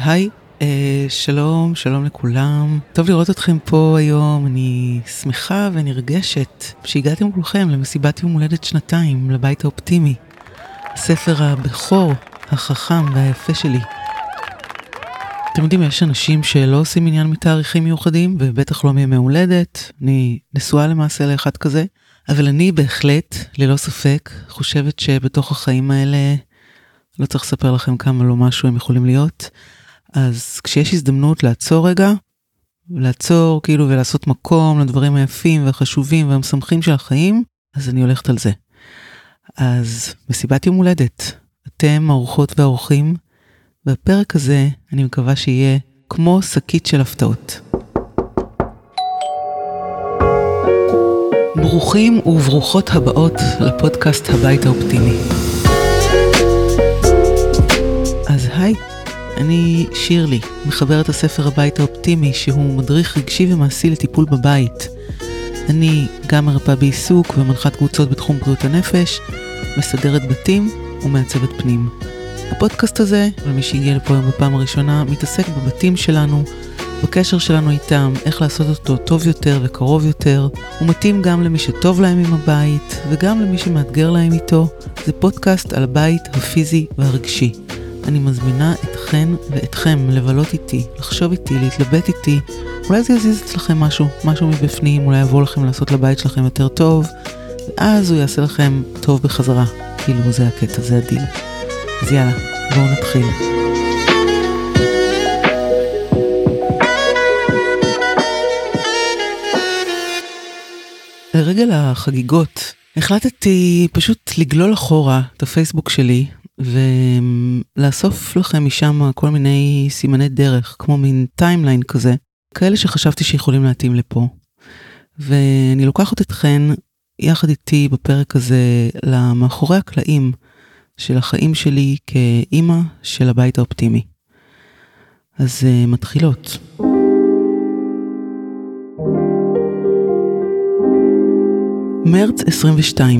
היי, שלום, שלום לכולם. טוב לראות אתכם פה היום, אני שמחה ונרגשת שהגעתם כולכם למסיבת יום הולדת 2 לבית האופטימי. הספר הבכור, החכם והיפה שלי. אתם יודעים, יש אנשים שלא עושים עניין מתאריכים מיוחדים, ובטח לא מימי הולדת. אני נשואה למעשה לאחד כזה, אבל אני בהחלט, ללא ספק, חושבת שבתוך החיים האלה, לא צריך לספר לכם כמה לא משהו הם יכולים להיות. אז כשיש הזדמנות לעצור רגע, לעצור כאילו ולעשות מקום לדברים היפים והחשובים והמשמחים של החיים, אז אני הולכת על זה. אז מסיבת יום הולדת, אתם האורחות והאורחים, והפרק הזה אני מקווה שיהיה כמו שקית של הפתעות. ברוכים וברוכות הבאות לפודקאסט הבית האופטימי. אז היי, אני שירלי, מחברת הספר הבית האופטימי, שהוא מדריך רגשי ומעשי לטיפול בבית. אני גם מרפאה בעיסוק ומנחת קבוצות בתחום בריאות הנפש, מסדרת בתים ומעצבת פנים. הפודקאסט הזה, למי שהגיע לפה היום בפעם הראשונה, מתעסק בבתים שלנו, בקשר שלנו איתם, איך לעשות אותו טוב יותר וקרוב יותר. הוא מתאים גם למי שטוב להם עם הבית וגם למי שמאתגר להם איתו. זה פודקאסט על הבית הפיזי והרגשי. אני מזמינה אתכן ואתכם לבלות איתי, לחשוב איתי, להתלבט איתי. אולי זה יזיז אצלכם משהו מבפנים, אולי יבוא לכם לעשות לבית שלכם יותר טוב, ואז הוא יעשה לכם טוב בחזרה. כאילו זה הקטע, זה הדיל. אז יאללה, בואו נתחיל. לרגל החגיגות, החלטתי פשוט לגלול אחורה את הפייסבוק שלי, ולאסוף לכם משם כל מיני סימני דרך, כמו מין טיימליין כזה, כאלה שחשבתי שיכולים להתאים לפה. ואני לוקחת אתכן יחד איתי בפרק הזה למאחורי הקלעים של החיים שלי כאימא של הבית האופטימי. אז מתחילות. מרץ 22.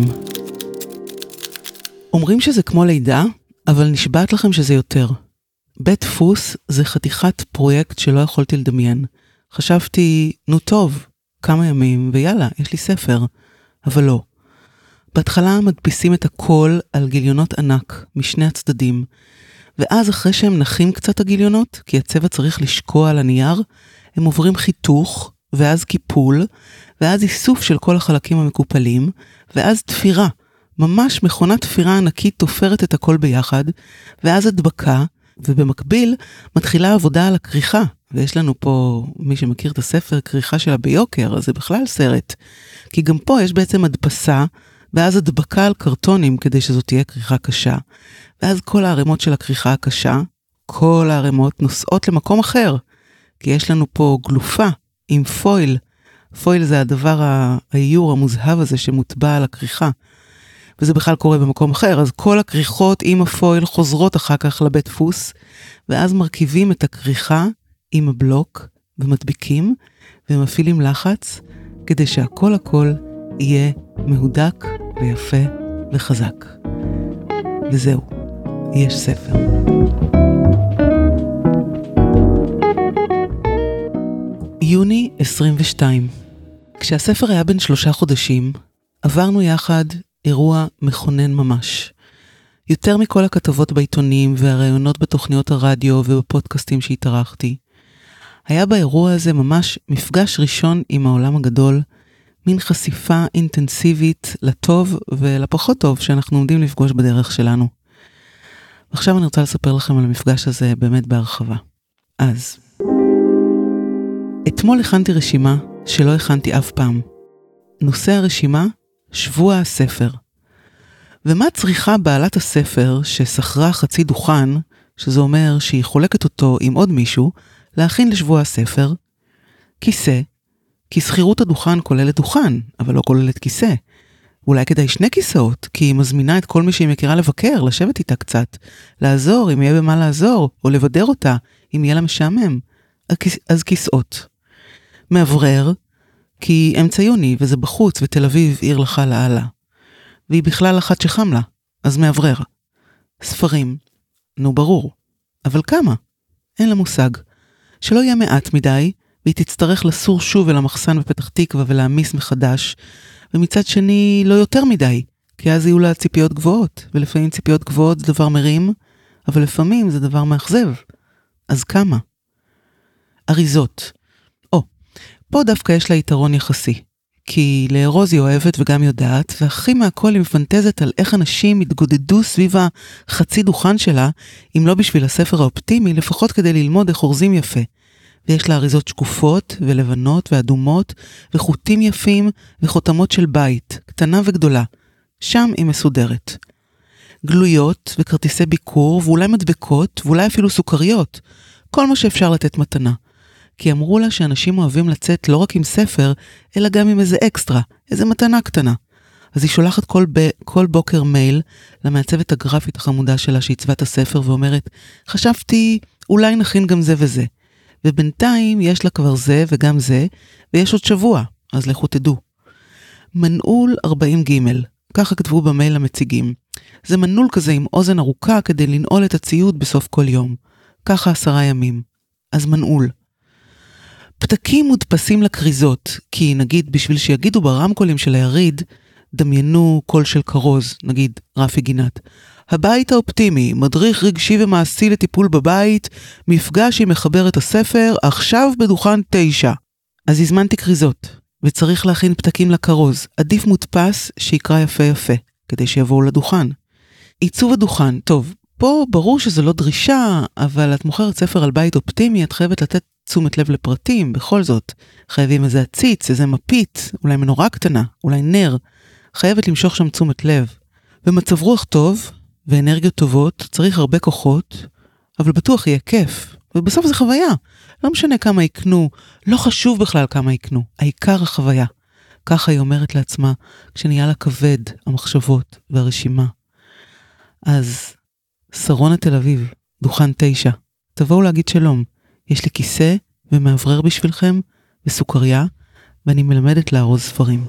אומרים שזה כמו לידה, אבל נשבעת לכם שזה יותר. בית דפוס זה חתיכת פרויקט שלא יכולתי לדמיין. חשבתי, נו טוב, כמה ימים ויאללה, יש לי ספר. אבל לא. בהתחלה מדפיסים את הכל על גיליונות ענק משני הצדדים, ואז אחרי שהם נחים קצת הגיליונות, כי הצבע צריך לשקוע על הנייר, הם עוברים חיתוך, ואז קיפול, ואז איסוף של כל החלקים המקופלים, ואז תפירה. ממש מכונת תפירה ענקית תופרת את הכל ביחד, ואז הדבקה, ובמקביל מתחילה עבודה על הכריכה, ויש לנו פה, מי שמכיר את הספר, כריכה שלה ביוקר, אז זה בכלל סרט. כי גם פה יש בעצם הדפסה, ואז הדבקה על קרטונים כדי שזאת תהיה כריכה קשה, ואז כל הערימות של הכריכה הקשה, כל הערימות נוסעות למקום אחר, כי יש לנו פה גלופה עם פויל. פויל זה הדבר האיור המוזהב הזה שמוטבע על הכריכה, וזה בכלל קורה במקום אחר, אז כל הכריכות עם הפויל חוזרות אחר כך לבית דפוס, ואז מרכיבים את הכריכה עם הבלוק ומדביקים, ומפעילים לחץ, כדי שהכל יהיה מהודק ויפה וחזק. וזהו, יש ספר. יוני 22. כשהספר היה בן 3 חודשים, עברנו יחד אירוע מכונן ממש. יותר מכל הכתבות בעיתונים והראיונות בתוכניות הרדיו ובפודקאסטים שהתארחתי. היה באירוע הזה ממש מפגש ראשון עם העולם הגדול, מין חשיפה אינטנסיבית לטוב ולפחות טוב שאנחנו עומדים לפגוש בדרך שלנו. עכשיו אני רוצה לספר לכם על המפגש הזה באמת בהרחבה. אז, אתמול הכנתי רשימה שלא הכנתי אף פעם. נושא הרשימה, שבוע הספר. ומה צריכה בעלת הספר ששכרה חצי דוכן, שזה אומר שהיא חולקת אותו עם עוד מישהו, להכין לשבוע הספר? כיסא, כי שכירות הדוכן כוללת דוכן, אבל לא כוללת כיסא. אולי כדאי 2 כיסאות, כי היא מזמינה את כל מי שהיא מכירה לבקר, לשבת איתה קצת, לעזור אם יהיה במה לעזור, או לבדר אותה אם יהיה לה משעמם. אז כיסאות. מאוורר, כי אמצע יוני וזה בחוץ ותל אביב עיר לך לעלה. והיא בכלל אחת שחם לה, אז מאוורר. ספרים, נו ברור, אבל כמה? אין לה מושג. שלא יהיה מעט מדי, והיא תצטרך לסור שוב אל המחסן בפתח תקווה ולהמיס מחדש, ומצד שני לא יותר מדי, כי אז יהיו לה ציפיות גבוהות, ולפעמים ציפיות גבוהות זה דבר מרים, אבל לפעמים זה דבר מאכזב. אז כמה? אריזות. פה דווקא יש לה יתרון יחסי, כי לארוז היא אוהבת וגם יודעת, והכי מהכל היא מפנטזת על איך אנשים התגודדו סביב החצי דוכן שלה, אם לא בשביל הספר האופטימי, לפחות כדי ללמוד איך אורזים יפה. ויש לה אריזות שקופות ולבנות ואדומות, וחוטים יפים וחותמות של בית, קטנה וגדולה. שם היא מסודרת. גלויות וכרטיסי ביקור, ואולי מדבקות, ואולי אפילו סוכריות. כל מה שאפשר לתת מתנה. כי אמרו לה שאנשים אוהבים לצאת לא רק עם ספר, אלא גם עם איזה אקסטרה, איזה מתנה קטנה. אז היא שולחת כל בוקר מייל למעצבת הגרפית החמודה שלה שעיצבה את הספר ואומרת, חשבתי, אולי נכין גם זה וזה. ובינתיים יש לה כבר זה וגם זה, ויש עוד שבוע, אז לכו תדעו. מנעול 40 ג', ככה כתבו במייל למציגים. זה מנעול כזה עם אוזן ארוכה כדי לנעול את הציוד בסוף כל יום. ככה 10 ימים. אז מנעול. פתקים מודפסים לקריזות, כי נגיד בשביל שיגידו ברמקולים של היריד, דמיינו קול של קרוז, נגיד רפי גינת. הבית האופטימי, מדריך רגשי ומעשי לטיפול בבית, מפגש עם מחברת הספר, עכשיו בדוכן 9. אז הזמנתי קריזות, וצריך להכין פתקים לקרוז, עדיף מודפס שיקרא יפה יפה, כדי שיבואו לדוכן. עיצוב הדוכן, טוב, פה ברור שזה לא דרישה, אבל את מוכרת ספר על בית אופטימי, את חייבת לתת תשומת לב לפרטים, בכל זאת. חייבים איזה עציץ, איזה מפית, אולי מנורה קטנה, אולי נר. חייבת למשוך שם תשומת לב. במצב רוח טוב, ואנרגיות טובות, צריך הרבה כוחות, אבל בטוח יהיה כיף. ובסוף זה חוויה. לא משנה כמה יקנו, לא חשוב בכלל כמה יקנו. העיקר החוויה. ככה היא אומרת לעצמה, כשנהיה לה כבד, המחשבות והרשימה. אז, שרונה תל אביב, דוכן 9. תבואו להגיד שלום. יש לי כיסא ומעברר בשבילכם וסוכריה, ואני מלמדת לארוז ספרים.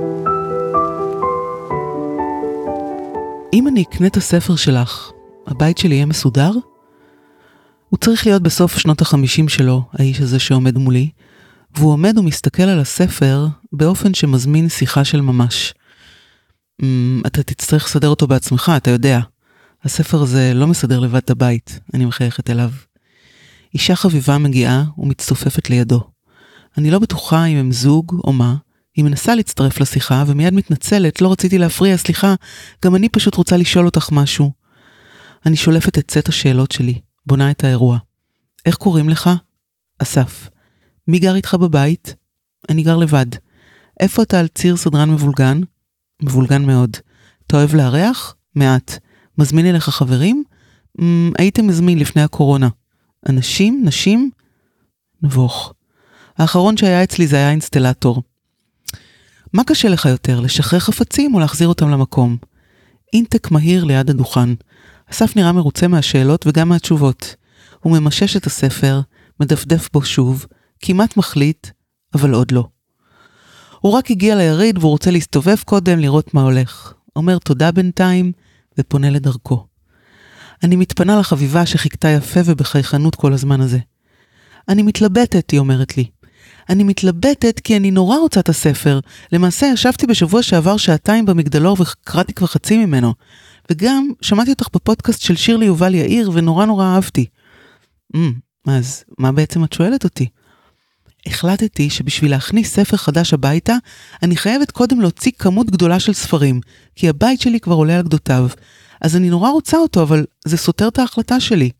אם אני אקנה את הספר שלך, הבית שלי יהיה מסודר? הוא צריך להיות בסוף שנות ה-50 שלו, האיש הזה שעומד מולי, והוא עומד ומסתכל על הספר באופן שמזמין שיחה של ממש. אתה תצטרך לסדר אותו בעצמך, אתה יודע. הספר הזה לא מסדר לבד את הבית, אני מחייכת אליו. אישה חביבה מגיעה ומצטופפת לידו. אני לא בטוחה אם הם זוג או מה, היא מנסה להצטרף לשיחה ומיד מתנצלת, לא רציתי להפריע, סליחה, גם אני פשוט רוצה לשאול אותך משהו. אני שולפת את סט השאלות שלי, בונה את האירוע. איך קוראים לך? אסף. מי גר איתך בבית? אני גר לבד. איפה אתה על ציר סדרן מבולגן? מבולגן מאוד. אתה אוהב לארח? מעט. מזמין אליך חברים? הייתם מזמין לפני הקורונה. אנשים? נשים? נבוך. האחרון שהיה אצלי זה היה אינסטלטור. מה קשה לך יותר, לשחרר חפצים או להחזיר אותם למקום? אינטק מהיר ליד הדוכן. אסף נראה מרוצה מהשאלות וגם מהתשובות. הוא ממשש את הספר, מדפדף בו שוב, כמעט מחליט, אבל עוד לא. הוא רק הגיע ליריד והוא רוצה להסתובב קודם לראות מה הולך. אומר תודה בינתיים ופונה לדרכו. אני מתפנה לחביבה שחיכתה יפה ובחייכנות כל הזמן הזה. אני מתלבטת, היא אומרת לי. אני מתלבטת כי אני נורא רוצה את הספר. למעשה ישבתי בשבוע שעבר 2 שעות במגדלור וקראתי כבר חצי ממנו. וגם שמעתי אותך בפודקאסט של שירלי יובל יאיר ונורא נורא אהבתי. אז מה בעצם את שואלת אותי? החלטתי שבשביל להכניס ספר חדש הביתה, אני חייבת קודם להוציא כמות גדולה של ספרים, כי הבית שלי כבר עולה על גדותיו. אז אני נורא רוצה אותו, אבל זה סותר את ההחלטה שלי.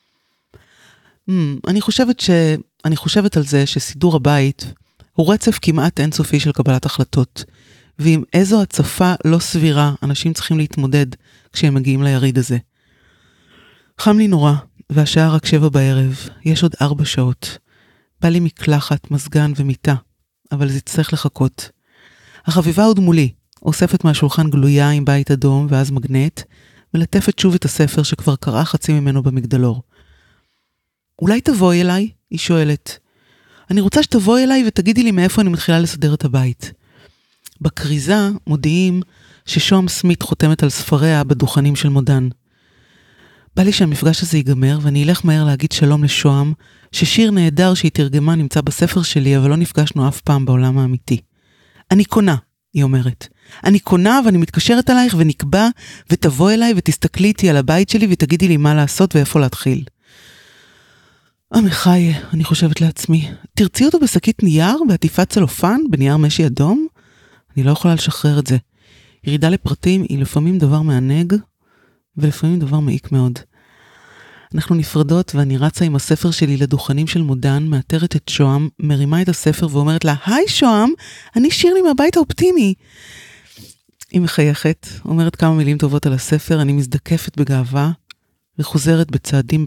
אני חושבת על זה שסידור הבית הוא רצף כמעט אינסופי של קבלת החלטות, ועם איזו הצפה לא סבירה אנשים צריכים להתמודד כשהם מגיעים ליריד הזה. חם לי נורא, והשעה רק 7 בערב, יש עוד 4 שעות. בא לי מקלחת, מזגן ומיטה, אבל זה צריך לחכות. החביבה עוד מולי, אוספת מהשולחן גלויה עם בית אדום ואז מגנט, מלטפת שוב את הספר שכבר קראה חצי ממנו במגדלור. אולי תבואי אליי? היא שואלת. אני רוצה שתבואי אליי ותגידי לי מאיפה אני מתחילה לסדר את הבית. בקריזה מודיעים ששום סמית חותמת על ספריה בדוכנים של מודן. בא לי שהמפגש הזה ייגמר, ואני אלך מהר להגיד שלום לשוהם, ששיר נהדר שהיא תרגמה נמצא בספר שלי, אבל לא נפגשנו אף פעם בעולם האמיתי. אני קונה, היא אומרת. אני קונה ואני מתקשרת אלייך ונקבע, ותבוא אליי ותסתכלי איתי על הבית שלי ותגידי לי מה לעשות ואיפה להתחיל. עמחי, אני חושבת לעצמי, תרצי אותו בשקית נייר בעטיפת צלופן, בנייר משי אדום? אני לא יכולה לשחרר את זה. ירידה לפרטים היא לפעמים דבר מענג, ולפעמים דבר מעיק מאוד. אנחנו נפרדות ואני רצה עם הספר שלי לדוכנים של מודן, מאתרת את שוהם, מרימה את הספר ואומרת לה, היי שוהם, אני שירלי מהבית האופטימי. היא מחייכת, אומרת כמה מילים טובות על הספר, אני מזדקפת בגאווה, וחוזרת בצעדים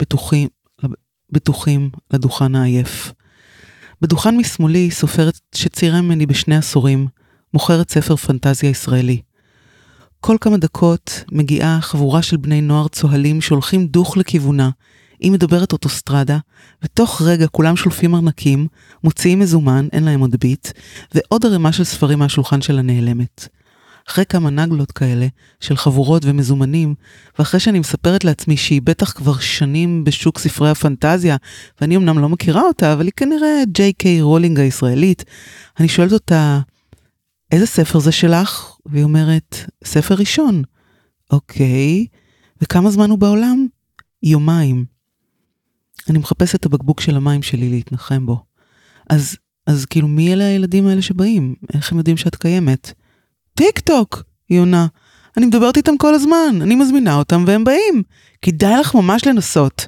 בטוחים לדוכן העייף. בדוכן משמאלי סופרת שצעירה ממני בשני עשורים, מוכרת ספר פנטזיה ישראלי. כל כמה דקות מגיעה חבורה של בני נוער צוהלים שהולכים דוך לכיוונה, היא מדברת אוטוסטרדה, ותוך רגע כולם שולפים ארנקים, מוציאים מזומן, אין להם עוד ביט, ועוד הרמה של ספרים מהשולחן שלה נעלמת. אחרי כמה נגלות כאלה, של חבורות ומזומנים, ואחרי שאני מספרת לעצמי שהיא בטח כבר שנים בשוק ספרי הפנטזיה, ואני אמנם לא מכירה אותה, אבל היא כנראה ג'יי.קיי רולינג הישראלית, אני שואלת אותה, איזה ספר זה שלך? והיא אומרת, ספר ראשון. אוקיי, וכמה זמן הוא בעולם? יומיים. אני מחפשת את הבקבוק של המים שלי להתנחם בו. אז כאילו מי אלה הילדים האלה שבאים? איך הם יודעים שאת קיימת? טיק טוק, היא עונה. אני מדברת איתם כל הזמן, אני מזמינה אותם והם באים. כדאי לך ממש לנסות.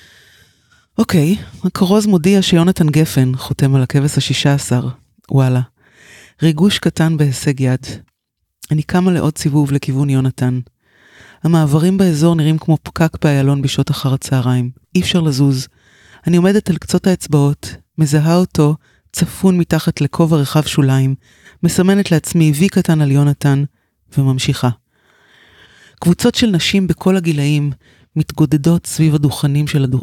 אוקיי, הכרוז מודיע שיונתן גפן חותם על הכבש ה-16. וואלה. ריגוש קטן בהישג יד. אני קמה לעוד סיבוב לכיוון יונתן. המעברים באזור נראים כמו פקק באיילון בשעות אחר הצהריים. אי אפשר לזוז. אני עומדת על קצות האצבעות, מזהה אותו, צפון מתחת לכובע רחב שוליים, מסמנת לעצמי וי קטן על יונתן, וממשיכה. קבוצות של נשים בכל הגילאים מתגודדות סביב הדוכנים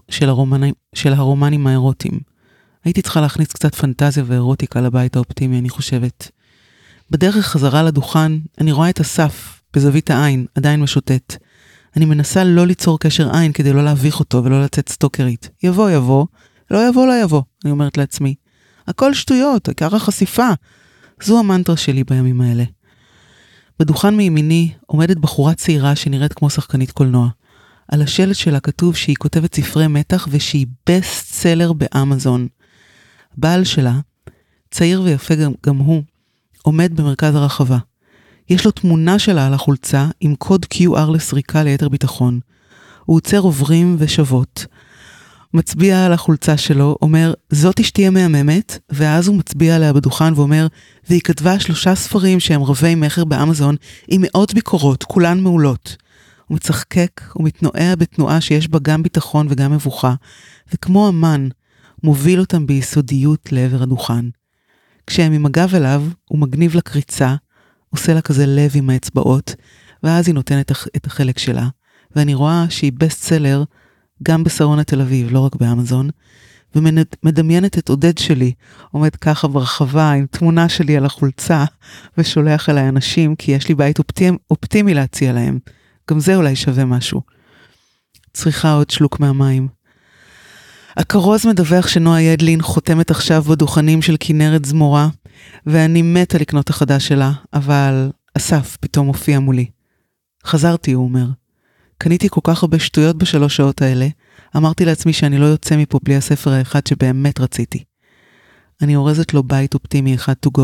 של הרומנים האירוטיים. הייתי צריכה להכניס קצת פנטזיה ואירוטיקה לבית האופטימי, אני חושבת. בדרך חזרה לדוכן, אני רואה את אסף, בזווית העין, עדיין משוטט. אני מנסה לא ליצור קשר עין כדי לא להביך אותו ולא לצאת סטוקרית. יבוא, לא יבוא, אני אומרת לעצמי. הכל שטויות, עיקר החשיפה. זו המנטרה שלי בימים האלה. בדוכן מימיני עומדת בחורה צעירה שנראית כמו שחקנית קולנוע. על השלט שלה כתוב שהיא כותבת ספרי מתח ושהיא בסט סלר באמזון. בעל שלה, צעיר ויפה גם הוא, עומד במרכז הרחבה. יש לו תמונה שלה על החולצה עם קוד QR לסריקה ליתר ביטחון. הוא עוצר עוברים ושוות. מצביע על החולצה שלו, אומר, זאת אשתי המהממת, ואז הוא מצביע עליה בדוכן ואומר, והיא כתבה 3 ספרים שהם רבי מחר באמזון, עם מאות ביקורות, כולן מעולות. הוא מצחקק ומתנועע בתנועה שיש בה גם ביטחון וגם מבוכה, וכמו אמן, מוביל אותם ביסודיות לעבר הדוכן. כשהם עם הגב אליו, הוא מגניב לקריצה, עושה לה כזה לב עם האצבעות, ואז היא נותנת את החלק שלה, ואני רואה שהיא בסט סלר גם בשרון התל אביב, לא רק באמזון, ומדמיינת את עודד שלי, עומד ככה ברחבה עם תמונה שלי על החולצה, ושולח אליי אנשים, כי יש לי בית אופטימי להציע להם. גם זה אולי שווה משהו. צריכה עוד שלוק מהמים. הכרוז מדווח שנועה ידלין חותמת עכשיו בדוכנים של כנרת זמורה, ואני מתה לקנות החדש שלה, אבל אסף פתאום הופיע מולי. חזרתי, הוא אומר. קניתי כל כך הרבה שטויות ב3 שעות האלה, אמרתי לעצמי שאני לא יוצא מפה בלי הספר האחד שבאמת רציתי. אני אורזת לו בית אופטימי אחד to go.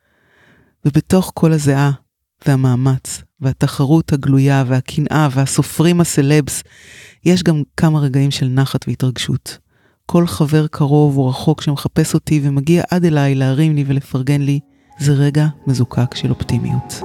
ובתוך כל הזיעה והמאמץ, והתחרות הגלויה והקנאה והסופרים הסלבס, יש גם כמה רגעים של נחת והתרגשות. כל חבר קרוב או רחוק שמחפש אותי ומגיע עד אליי להרים לי ולפרגן לי, זה רגע מזוקק של אופטימיות.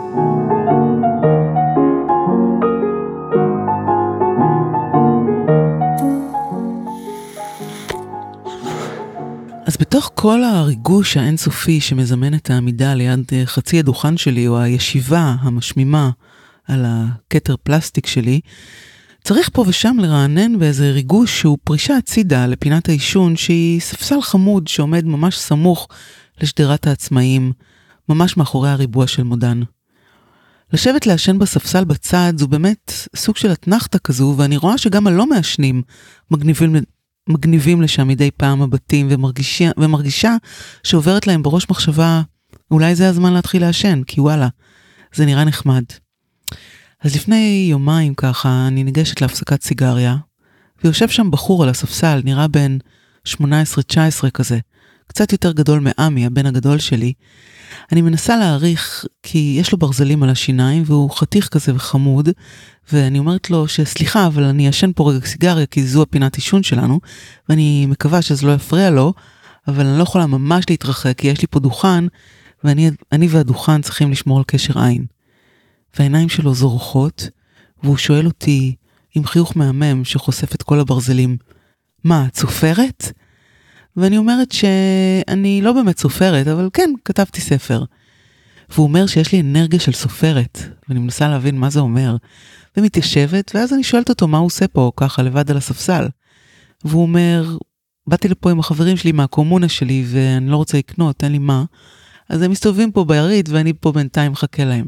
אז בתוך כל הריגוש האינסופי שמזמן את העמידה ליד חצי הדוכן שלי, או הישיבה המשמימה על הכתר פלסטיק שלי, צריך פה ושם לרענן באיזה ריגוש שהוא פרישה הצידה לפינת האישון, שהיא ספסל חמוד שעומד ממש סמוך לשדרת העצמאים, ממש מאחורי הריבוע של מודן. לשבת לעשן בספסל בצד זו באמת סוג של התנחתה כזו, ואני רואה שגם הלא מעשנים מגניבים לשם מדי פעם מבטים, ומרגישה שעוברת להם בראש מחשבה, אולי זה הזמן להתחיל לעשן, כי וואלה, זה נראה נחמד. אז לפני יומיים ככה, אני ניגשת להפסקת סיגריה, ויושב שם בחור על הספסל, נראה בין 18-19 כזה, קצת יותר גדול מאמי, הבן הגדול שלי. אני מנסה להעריך, כי יש לו ברזלים על השיניים, והוא חתיך כזה וחמוד, ואני אומרת לו שסליחה, אבל אני אשן פה רגע סיגריה, כי זו הפינת עישון שלנו, ואני מקווה שזה לא יפריע לו, אבל אני לא יכולה ממש להתרחק, כי יש לי פה דוכן, ואני והדוכן צריכים לשמור על קשר עין. והעיניים שלו זורחות, והוא שואל אותי, עם חיוך מהמם שחושף את כל הברזלים, מה, את סופרת? ואני אומרת שאני לא באמת סופרת, אבל כן, כתבתי ספר. והוא אומר שיש לי אנרגיה של סופרת, ואני מנסה להבין מה זה אומר, ומתיישבת, ואז אני שואלת אותו מה הוא עושה פה, ככה לבד על הספסל. והוא אומר, באתי לפה עם החברים שלי מהקומונה שלי, ואני לא רוצה לקנות, אין לי מה, אז הם מסתובבים פה ביריד, ואני פה בינתיים מחכה להם.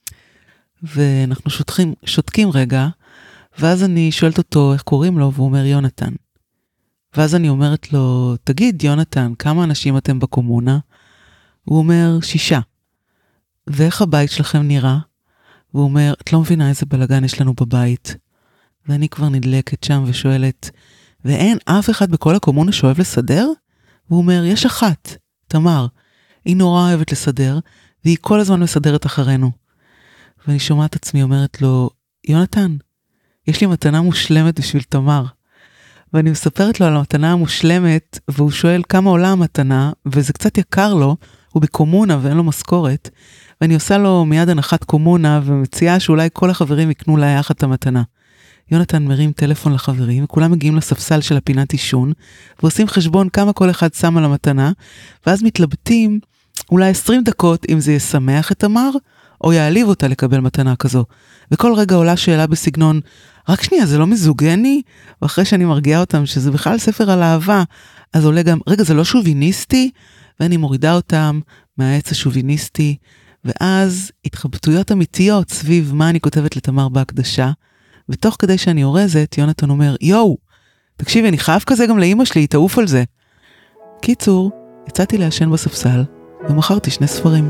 ואנחנו שותקים רגע, ואז אני שואלת אותו איך קוראים לו, והוא אומר יונתן. ואז אני אומרת לו, תגיד יונתן, כמה אנשים אתם בקומונה? הוא אומר 6. ואיך הבית שלכם נראה? והוא אומר, את לא מבינה איזה בלגן יש לנו בבית. ואני כבר נדלקת שם ושואלת, ואין אף אחד בכל הקומונה שאוהב לסדר? והוא אומר, יש אחת, תמר. היא נורא אוהבת לסדר, והיא כל הזמן מסדרת אחרינו. ואני שומעת עצמי אומרת לו, יונתן, יש לי מתנה מושלמת בשביל תמר. ואני מספרת לו על המתנה המושלמת, והוא שואל כמה עולה המתנה, וזה קצת יקר לו, הוא בקומונה ואין לו משכורת, ואני עושה לו מיד הנחת קומונה, ומציעה שאולי כל החברים יקנו לה יחד את המתנה. יונתן מרים טלפון לחברים, וכולם מגיעים לספסל של הפינת עישון, ועושים חשבון כמה כל אחד שם על המתנה, ואז מתלבטים אולי 20 דקות אם זה ישמח את תמר, או יעליב אותה לקבל מתנה כזו. וכל רגע עולה שאלה בסגנון, רק שנייה, זה לא מזוגני? ואחרי שאני מרגיעה אותם שזה בכלל ספר על אהבה, אז עולה גם, רגע, זה לא שוביניסטי? ואני מורידה אותם מהעץ השוביניסטי, ואז התחבטויות אמיתיות סביב מה אני כותבת לתמר בהקדשה, ותוך כדי שאני אורזת, יונתן אומר, יואו, תקשיבי, אני חייב כזה גם לאמא שלי, תעוף על זה. קיצור, יצאתי לעשן בספסל, ומכרתי 2 ספרים.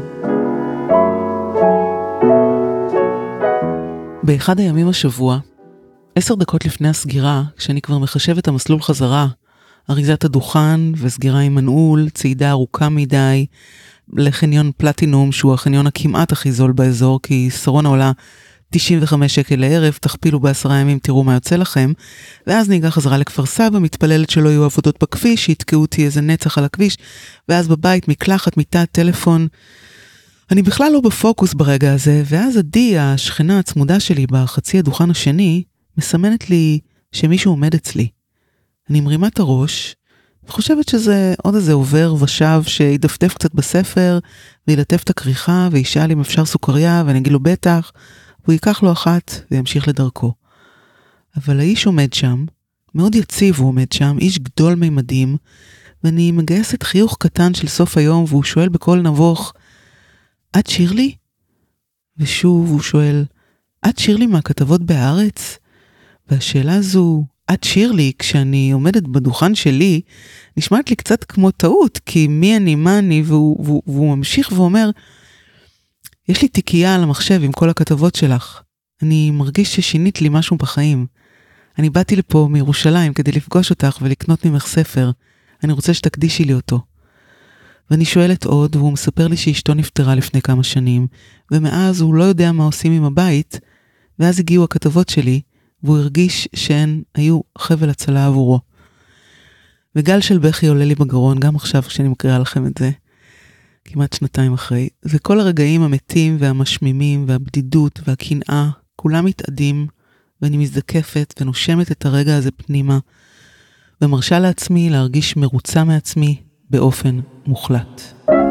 באחד הימים השבוע, 10 דקות לפני הסגירה, כשאני כבר מחשב את המסלול חזרה, אריזת הדוכן וסגירה עם מנעול, צעידה ארוכה מדי, לחניון פלטינום, שהוא החניון הכמעט הכי זול באזור, כי שרונה עולה 95 שקל לערב, תכפילו ב10 ימים, תראו מה יוצא לכם, ואז ניגע חזרה לכפר סבא, מתפללת שלא יהיו עבודות בכביש, שיתקעו אותי איזה נצח על הכביש, ואז בבית, מקלחת, מיטה, טלפון, אני בכלל לא בפוקוס ברגע הזה, ואז עדי, השכנה הצמודה שלי בחצי הדוכן השני, מסמנת לי שמישהו עומד אצלי. אני מרימה את הראש, וחושבת שזה עוד איזה עובר ושב שידפדף קצת בספר, וילטף את הכריכה, וישאל אם אפשר סוכריה, ואני אגיד לו בטח, והוא ייקח לו אחת וימשיך לדרכו. אבל האיש עומד שם, מאוד יציב הוא עומד שם, איש גדול מימדים, ואני מגייסת חיוך קטן של סוף היום, והוא שואל בקול נבוך, את שירלי? ושוב הוא שואל, את שירלי מהכתבות בהארץ? והשאלה הזו, את שירלי, כשאני עומדת בדוכן שלי, נשמעת לי קצת כמו טעות, כי מי אני, מה אני, והוא ממשיך ואומר, יש לי תיקייה על המחשב עם כל הכתבות שלך. אני מרגיש ששינית לי משהו בחיים. אני באתי לפה מירושלים כדי לפגוש אותך ולקנות ממך ספר. אני רוצה שתקדישי לי אותו. ואני שואלת עוד, והוא מספר לי שאשתו נפטרה לפני כמה שנים, ומאז הוא לא יודע מה עושים עם הבית, ואז הגיעו הכתבות שלי, והוא הרגיש שהן היו חבל הצלה עבורו. וגל של בכי עולה לי בגרון, גם עכשיו כשאני מקריאה לכם את זה, כמעט 2 אחרי, וכל הרגעים המתים והמשמימים והבדידות והקנאה, כולם מתאדים, ואני מזדקפת ונושמת את הרגע הזה פנימה, ומרשה לעצמי להרגיש מרוצה מעצמי באופן מוחלט.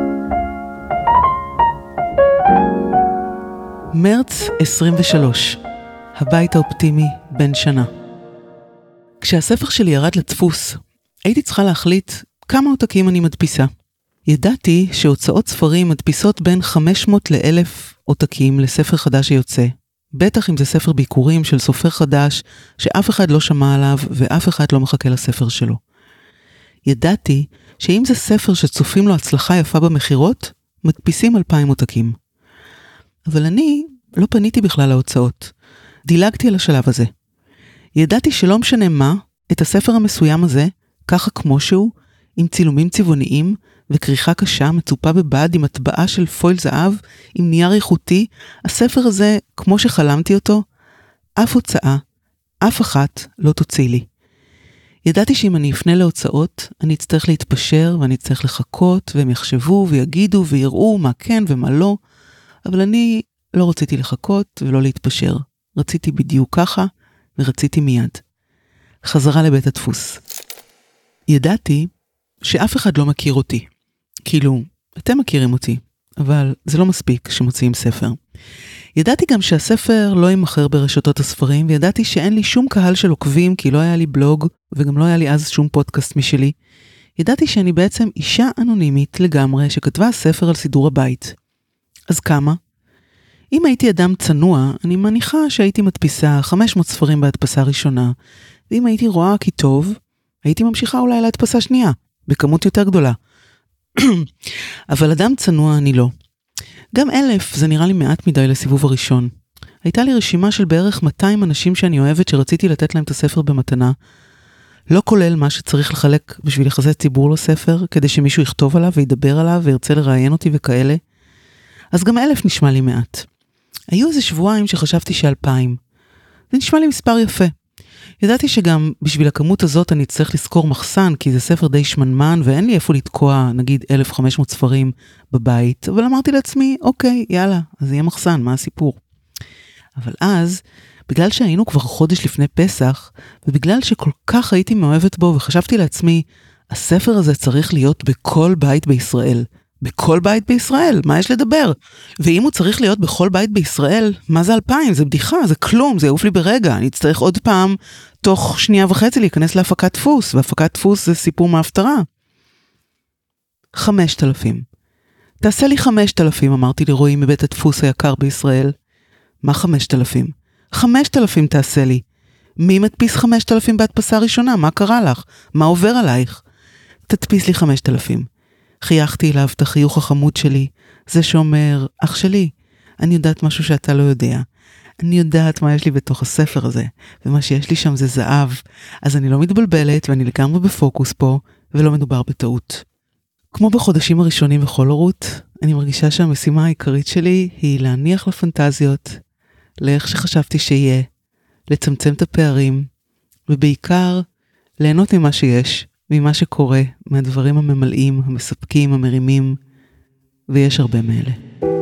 מרץ 23, הבית האופטימי בן שנה. כשהספר שלי ירד לדפוס, הייתי צריכה להחליט כמה עותקים אני מדפיסה. ידעתי שהוצאות ספרים מדפיסות בין 500 ל-1,000 עותקים לספר חדש שיוצא. בטח אם זה ספר ביקורים של סופר חדש שאף אחד לא שמע עליו ואף אחד לא מחכה לספר שלו. ידעתי שאם זה ספר שצופים לו הצלחה יפה במחירות, מדפיסים 2,000 עותקים. אבל אני לא פניתי בכלל להוצאות. דילגתי על השלב הזה. ידעתי שלא משנה מה, את הספר המסוים הזה, ככה כמו שהוא, עם צילומים צבעוניים וכריכה קשה, מצופה בבד עם הטבעה של פויל זהב, עם נייר איכותי, הספר הזה, כמו שחלמתי אותו, אף הוצאה, אף אחת לא תוציא לי. ידעתי שאם אני אפנה להוצאות, אני אצטרך להתפשר ואני אצטרך לחכות, והם יחשבו ויגידו ויראו מה כן ומה לא, אבל אני לא רציתי לחכות ולא להתפשר. רציתי בדיוק ככה ורציתי מיד. חזרה לבית הדפוס. ידעתי שאף אחד לא מכיר אותי. כאילו, אתם מכירים אותי, אבל זה לא מספיק שמוציאים ספר. ידעתי גם שהספר לא יימכר ברשתות הספרים, וידעתי שאין לי שום קהל של עוקבים, כי לא היה לי בלוג, וגם לא היה לי אז שום פודקאסט משלי. ידעתי שאני בעצם אישה אנונימית לגמרי, שכתבה ספר על סידור הבית. אז כמה? אם הייתי אדם צנוע, אני מניחה שהייתי מדפיסה 500 ספרים בהדפסה ראשונה, ואם הייתי רואה כי טוב, הייתי ממשיכה אולי להדפסה שנייה, בכמות יותר גדולה. אבל אדם צנוע אני לא. גם 1,000 זה נראה לי מעט מדי לסיבוב הראשון. הייתה לי רשימה של בערך 200 אנשים שאני אוהבת שרציתי לתת להם את הספר במתנה, לא כולל מה שצריך לחלק בשביל לחזק ציבור לספר, כדי שמישהו יכתוב עליו וידבר עליו וירצה לראיין אותי וכאלה. אז גם 1,000 נשמע לי מעט. היו איזה שבועיים שחשבתי ש2,000. זה נשמע לי מספר יפה. ידעתי שגם בשביל הכמות הזאת אני צריך לזכור מחסן, כי זה ספר די שמנמן, ואין לי איפה לתקוע, נגיד 1,500 ספרים בבית, אבל אמרתי לעצמי, אוקיי, יאללה, אז יהיה מחסן, מה הסיפור? אבל אז, בגלל שהיינו כבר חודש לפני פסח, ובגלל שכל כך הייתי מאוהבת בו, וחשבתי לעצמי, הספר הזה צריך להיות בכל בית בישראל. בכל בית בישראל, מה יש לדבר? ואם הוא צריך להיות בכל בית בישראל, מה זה 2,000? זה בדיחה, זה כלום, זה יעוף לי ברגע. אני אצטרך עוד פעם, תוך 1.5 שנייה להיכנס להפקת דפוס, והפקת דפוס זה סיפור מההפטרה. 5,000. תעשה לי 5,000, אמרתי לרועי מבית הדפוס היקר בישראל. מה 5,000? 5,000 תעשה לי. מי מדפיס 5,000 בהדפסה ראשונה? מה קרה לך? מה עובר עלייך? תדפיס לי 5,000. חייכתי אליו את החיוך החמוד שלי, זה שאומר, אח שלי, אני יודעת משהו שאתה לא יודע. אני יודעת מה יש לי בתוך הספר הזה, ומה שיש לי שם זה זהב, אז אני לא מתבלבלת ואני לגמרי בפוקוס פה, ולא מדובר בטעות. כמו בחודשים הראשונים בכל הורות, אני מרגישה שהמשימה העיקרית שלי היא להניח לפנטזיות, לאיך שחשבתי שיהיה, לצמצם את הפערים, ובעיקר ליהנות ממה שיש, ממה שקורה, מהדברים הממלאים, המספקים, המרימים, ויש הרבה מאלה.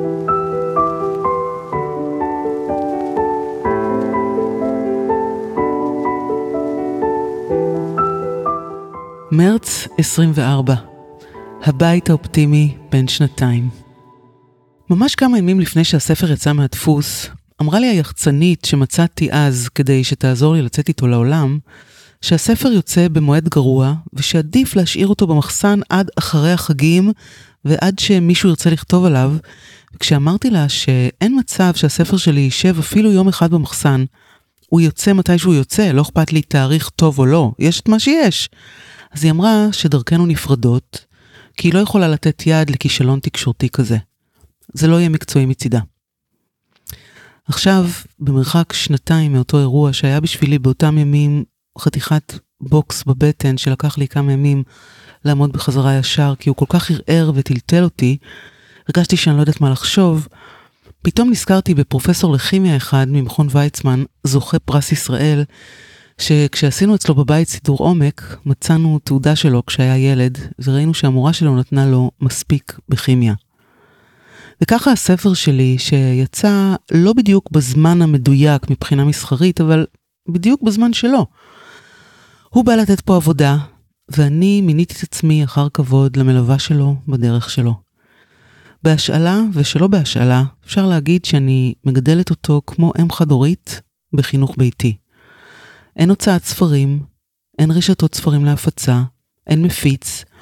מרץ 24, הבית האופטימי בן 2. ממש כמה ימים לפני שהספר יצא מהדפוס, אמרה לי היחצנית שמצאתי אז כדי שתעזור לי לצאת איתו לעולם, שהספר יוצא במועד גרוע, ושעדיף להשאיר אותו במחסן עד אחרי החגים, ועד שמישהו ירצה לכתוב עליו. וכשאמרתי לה שאין מצב שהספר שלי יישב אפילו יום אחד במחסן, הוא יוצא מתי שהוא יוצא, לא אכפת לי תאריך טוב או לא, יש את מה שיש. אז היא אמרה שדרכנו נפרדות, כי היא לא יכולה לתת יד לכישלון תקשורתי כזה. זה לא יהיה מקצועי מצידה. עכשיו, במרחק 2 מאותו אירוע שהיה בשבילי באותם ימים, חתיכת בוקס בבטן שלקח לי כמה ימים לעמוד בחזרה ישר, כי הוא כל כך ערער וטלטל אותי, הרגשתי שאני לא יודעת מה לחשוב. פתאום נזכרתי בפרופסור לכימיה אחד ממכון ויצמן, זוכה פרס ישראל, שכשעשינו אצלו בבית סידור עומק, מצאנו תעודה שלו כשהיה ילד, וראינו שהמורה שלו נתנה לו מספיק בכימיה. וככה הספר שלי, שיצא לא בדיוק בזמן המדויק מבחינה מסחרית, אבל בדיוק בזמן שלו. הוא בא לתת פה עבודה, ואני מיניתי את עצמי אחר כבוד למלווה שלו בדרך שלו. בהשאלה ושלא בהשאלה, אפשר להגיד שאני מגדלת אותו כמו אם חד-הורית בחינוך ביתי. אין הוצאת ספרים, אין רשתות ספרים להפצה, אין מפיץ,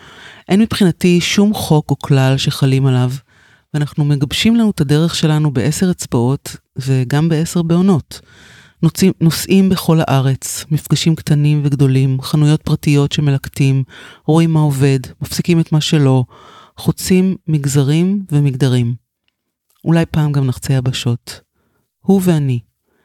אין מבחינתי שום חוק או כלל שחלים עליו, ואנחנו מגבשים לנו את הדרך שלנו ב10 אצבעות וגם ב10 בעונות. נוסעים בכל הארץ, מפגשים קטנים וגדולים, חנויות פרטיות שמלקטים, רואים מה עובד, מפסיקים את מה שלא, חוצים מגזרים ומגדרים. אולי פעם גם נחצה יבשות. הוא ואני.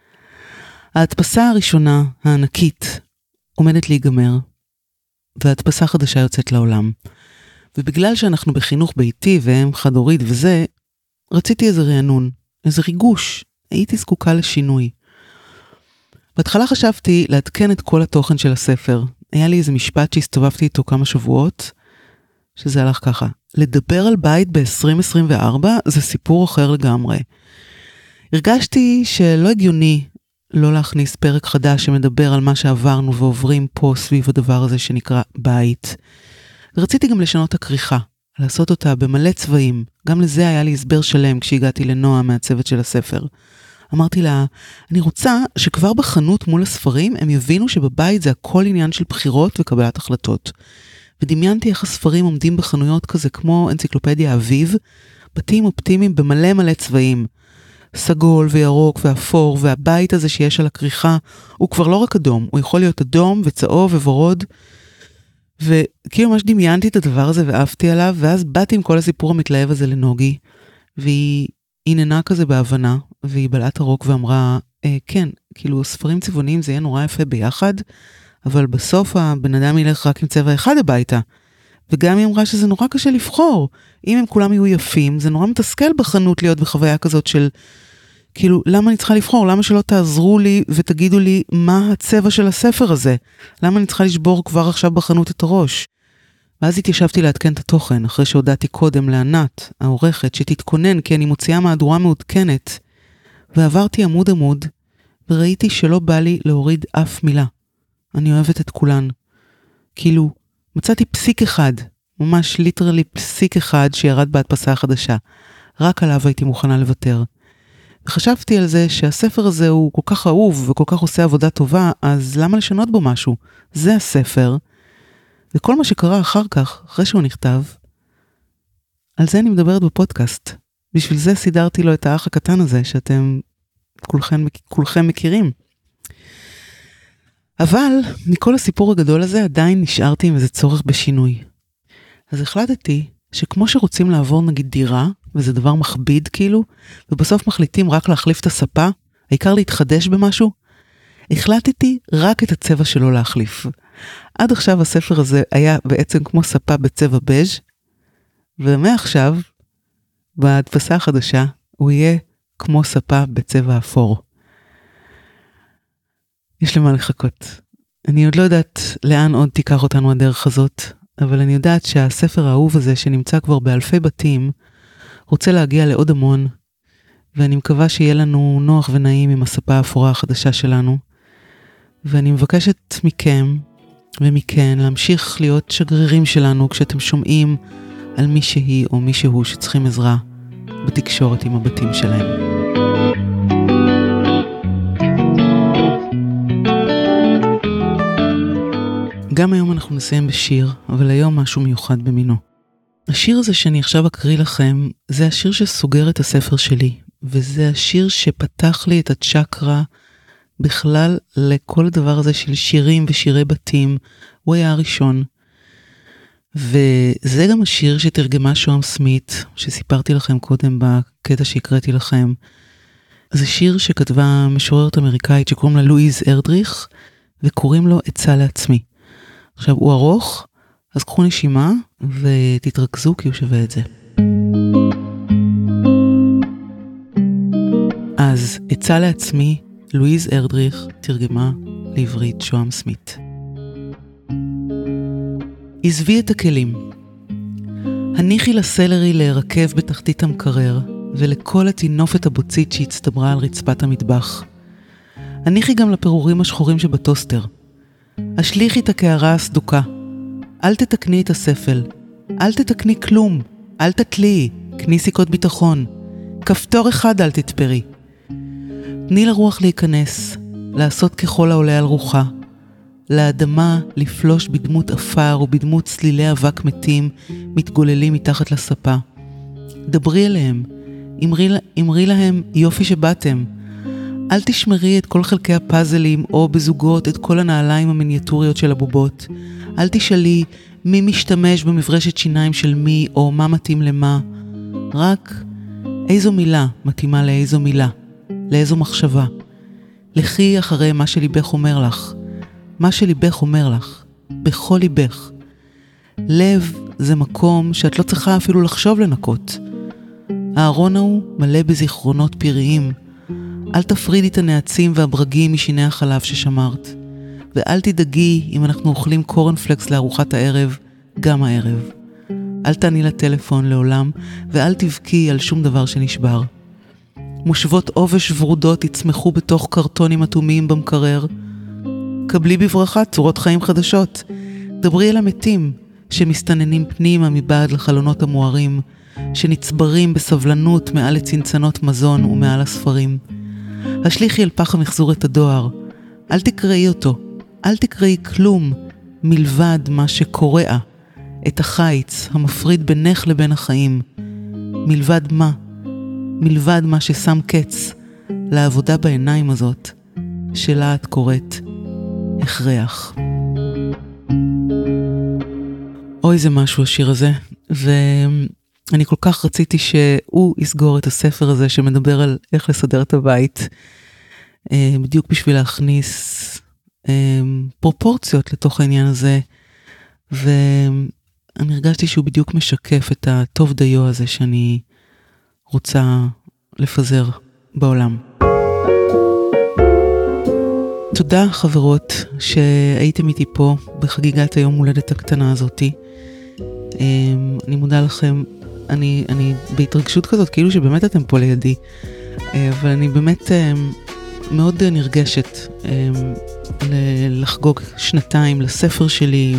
ההדפסה הראשונה, הענקית, עומדת להיגמר, וההדפסה חדשה יוצאת לעולם. ובגלל שאנחנו בחינוך ביתי והם חד הורית וזה, רציתי איזה רענון, איזה ריגוש, הייתי זקוקה לשינוי. בהתחלה חשבתי לעדכן את כל התוכן של הספר. היה לי איזה משפט שהסתובבתי איתו כמה שבועות, שזה הלך ככה. לדבר על בית ב-2024 זה סיפור אחר לגמרי. הרגשתי שלא הגיוני לא להכניס פרק חדש שמדבר על מה שעברנו ועוברים פה סביב הדבר הזה שנקרא בית. ורציתי גם לשנות את הכריכה, לעשות אותה במלא צבעים. גם לזה היה לי הסבר שלם כשהגעתי לנועה מהצוות של הספר. אמרתי לה, אני רוצה שכבר בחנות מול הספרים הם יבינו שבבית זה הכל עניין של בחירות וקבלת החלטות. ודמיינתי איך הספרים עומדים בחנויות כזה כמו אנציקלופדיה אביב, בתים אופטימיים במלא מלא צבעים. סגול וירוק ואפור, והבית הזה שיש על הכריכה הוא כבר לא רק אדום, הוא יכול להיות אדום וצהוב וורוד. וכאילו ממש דמיינתי את הדבר הזה ואהבתי עליו, ואז באתי עם כל הסיפור המתלהב הזה לנוגי, והיא עיננה כזה בהבנה, והיא בלעת הרוק ואמרה, כן, כאילו ספרים צבעוניים זה יהיה נורא יפה ביחד, אבל בסוף הבן אדם ילך רק עם צבע אחד הביתה. וגם היא אמרה שזה נורא קשה לבחור. אם הם כולם יהיו יפים, זה נורא מתסכל בחנות להיות בחוויה כזאת של, כאילו, למה אני צריכה לבחור? למה שלא תעזרו לי ותגידו לי מה הצבע של הספר הזה? למה אני צריכה לשבור כבר עכשיו בחנות את הראש? ואז התיישבתי לעדכן את התוכן, אחרי שהודעתי קודם לענת, העורכת, שתתכונן, כי אני מוציאה מהדורה מעודכנת. ועברתי עמוד עמוד, וראיתי שלא בא לי להוריד אף מילה. אני אוהבת את כולן. כאילו, מצאתי פסיק אחד, ממש ליטרלי פסיק אחד שירד בהדפסה החדשה. רק עליו הייתי מוכנה לוותר. וחשבתי על זה שהספר הזה הוא כל כך אהוב וכל כך עושה עבודה טובה, אז למה לשנות בו משהו? זה הספר. וכל מה שקרה אחר כך, אחרי שהוא נכתב, על זה אני מדברת בפודקאסט. בשביל זה סידרתי לו את האח הקטן הזה, שאתם כולכם מכירים. אבל מכל הסיפור הגדול הזה עדיין נשארתי עם איזה צורך בשינוי. אז החלטתי שכמו שרוצים לעבור נגיד דירה, וזה דבר מכביד כאילו, ובסוף מחליטים רק להחליף את הספה, העיקר להתחדש במשהו, החלטתי רק את הצבע שלו להחליף. עד עכשיו הספר הזה היה בעצם כמו ספה בצבע בז', ומעכשיו, בהדפסה החדשה, הוא יהיה כמו ספה בצבע אפור. יש למה לחכות. אני עוד לא יודעת לאן עוד תיקח אותנו הדרך הזאת, אבל אני יודעת שהספר האהוב הזה שנמצא כבר באלפי בתים, רוצה להגיע לעוד המון, ואני מקווה שיהיה לנו נוח ונעים עם הספה האפורה החדשה שלנו, ואני מבקשת מכם ומכן להמשיך להיות שגרירים שלנו כשאתם שומעים על מישהי או מישהו שצריכים עזרה בתקשורת עם הבתים שלהם. גם היום אנחנו נסיים בשיר, אבל היום משהו מיוחד במינו. השיר הזה שאני עכשיו אקריא לכם, זה השיר שסוגר את הספר שלי, וזה השיר שפתח לי את הצ'קרה בכלל לכל הדבר הזה של שירים ושירי בתים. הוא היה הראשון. וזה גם השיר שתרגמה שועם סמית, שסיפרתי לכם קודם בקטע שהקראתי לכם. זה שיר שכתבה משוררת אמריקאית שקוראים לה לואיז ארדריך, וקוראים לו עצה לעצמי. עכשיו הוא ארוך, אז קחו נשימה ותתרכזו כי הוא שווה את זה. אז עצה לעצמי, לואיז ארדריך תרגמה לעברית שועם סמית. עזבי את הכלים. הניחי לסלרי להירקב בתחתית המקרר, ולכל התינופת הבוצית שהצטברה על רצפת המטבח. הניחי גם לפירורים השחורים שבטוסטר. השליחי את הקערה הסדוקה. אל תתקני את הספל. אל תתקני כלום. אל תתליעי. קני סיכות ביטחון. כפתור אחד אל תתפרי. תני לרוח להיכנס, לעשות ככל העולה על רוחה, לאדמה לפלוש בדמות אפר ובדמות צלילי אבק מתים מתגוללים מתחת לספה. דברי אליהם, אמרי להם יופי שבאתם. אל תשמרי את כל חלקי הפאזלים או בזוגות את כל הנעליים המיניאטוריות של הבובות. אל תשאלי מי משתמש במברשת שיניים של מי או מה מתאים למה. רק איזו מילה מתאימה לאיזו מילה, לאיזו מחשבה. לכי אחרי מה שליבך אומר לך. מה שליבך אומר לך, בכל ליבך. לב זה מקום שאת לא צריכה אפילו לחשוב לנקות. הארון ההוא מלא בזיכרונות פיריים. אל תפרידי את הנעצים והברגים משיני החלב ששמרת. ואל תדאגי אם אנחנו אוכלים קורנפלקס לארוחת הערב, גם הערב. אל תעני לטלפון לעולם, ואל תבכי על שום דבר שנשבר. מושבות עובש ורודות יצמחו בתוך קרטונים אטומיים במקרר. קבלי בברכה צורות חיים חדשות. דברי אל המתים שמסתננים פנימה מבעד לחלונות המוארים, שנצברים בסבלנות מעל לצנצנות מזון ומעל הספרים. השליחי אל פח המחזור את הדואר. אל תקראי אותו. אל תקראי כלום מלבד מה שקורע את החיץ המפריד בינך לבין החיים. מלבד מה? מלבד מה ששם קץ לעבודה בעיניים הזאת שלה את קוראת הכרח. אוי, זה משהו השיר הזה, ואני כל כך רציתי שהוא יסגור את הספר הזה שמדבר על איך לסדר את הבית, בדיוק בשביל להכניס פרופורציות לתוך העניין הזה, ואני הרגשתי שהוא בדיוק משקף את הטוב דיו הזה שאני רוצה לפזר בעולם. תודה חברות שהייתם איתי פה בחגיגת היום הולדת הקטנה הזאתי. אני מודה לכם, אני בהתרגשות כזאת כאילו שבאמת אתם פה לידי, אבל אני באמת מאוד נרגשת לחגוג 2 לספר שלי,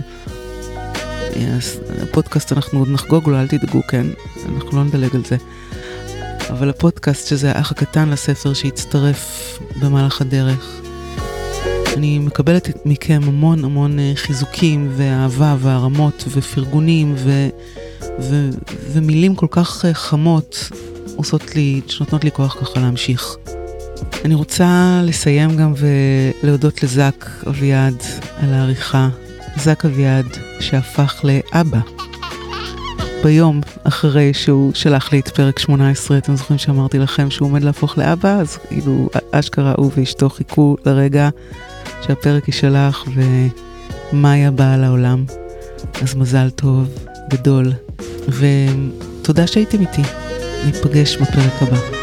והפודקאסט אנחנו עוד נחגוג לו, אל תדאגו, כן, אנחנו לא נדלג על זה. אבל הפודקאסט שזה האח הקטן לספר שהצטרף במהלך הדרך. אני מקבלת מכם המון חיזוקים ואהבה והרמות ופרגונים ומילים כל כך חמות שנותנות לי כוח ככה להמשיך. אני רוצה לסיים גם ולהודות לזק אביעד על העריכה. זק אביעד שהפך לאבא. ביום אחרי שהוא שלח לי את פרק 18, אתם זוכרים שאמרתי לכם שהוא עומד להפוך לאבא? אז כאילו אשכרה הוא ואשתו חיכו לרגע שהפרק ישלח ומאיה באה לעולם. אז מזל טוב גדול, ותודה שהייתם איתי. ניפגש בפרק הבא.